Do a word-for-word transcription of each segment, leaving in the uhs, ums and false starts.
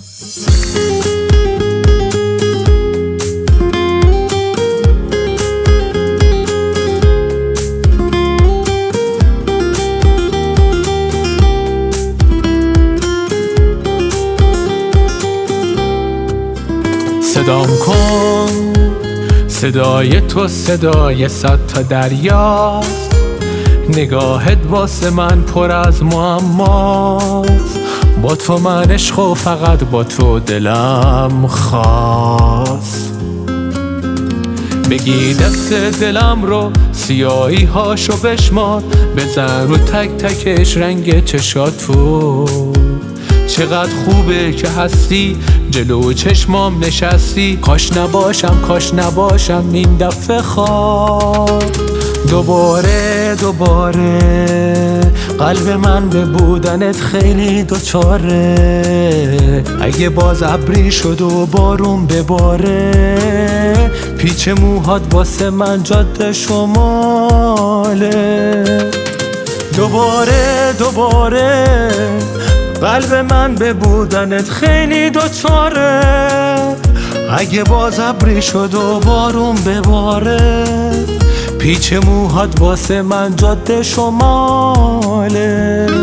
صدام کن، صدای تو صدای صد تا دریاست، نگاهت واسه من پر از معماست. با تو من عشق و فقط با تو دلم خواست. بگی دست دلم رو سیاهی هاشو بشمار، بزن رو تک تکش رنگ چشاتو. چقدر خوبه که هستی جلو چشمام نشستی، کاش نباشم کاش نباشم این دفعه خواب. دوباره دوباره قلب من به بودنت خیلی دوچاره. اگه باز ابری شد و بارون بباره، پیچ موهات واسه من جاده شماله. دوباره دوباره قلب من به بودنت خیلی دوچاره. اگه باز ابری شد و بارون بباره، پیچ موهات واسه من جاده شماله.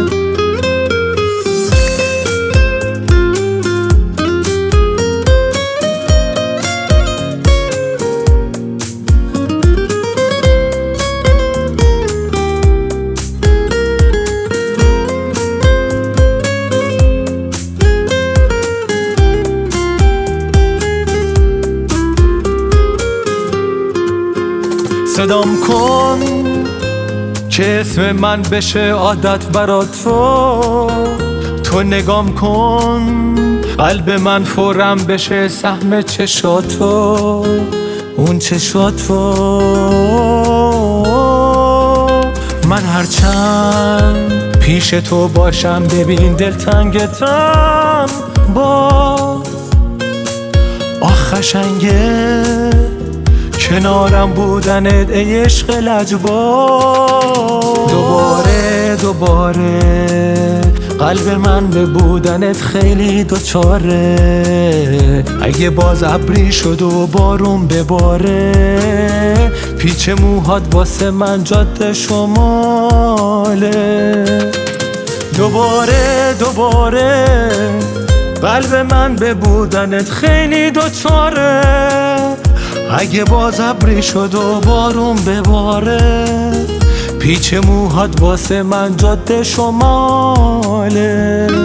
صدام کن که اسم من بشه عادت برا تو. تو نگام کن قلب من فورم بشه سهم چشاتو. اون چشاتو من هرچند پیش تو باشم، ببین دلتنگتم با آخ قشنگه کنارم بودنت ای عشق لجبار. دوباره دوباره قلب من به بودنت خیلی دوچاره. اگه باز ابری شد و بارون بباره، پیچ موهات واسه من جاده شماله. دوباره دوباره قلب من به بودنت خیلی دوچاره. اگه باز ابری شد و بارون بباره، پیچ موهات واسه من جاده شماله.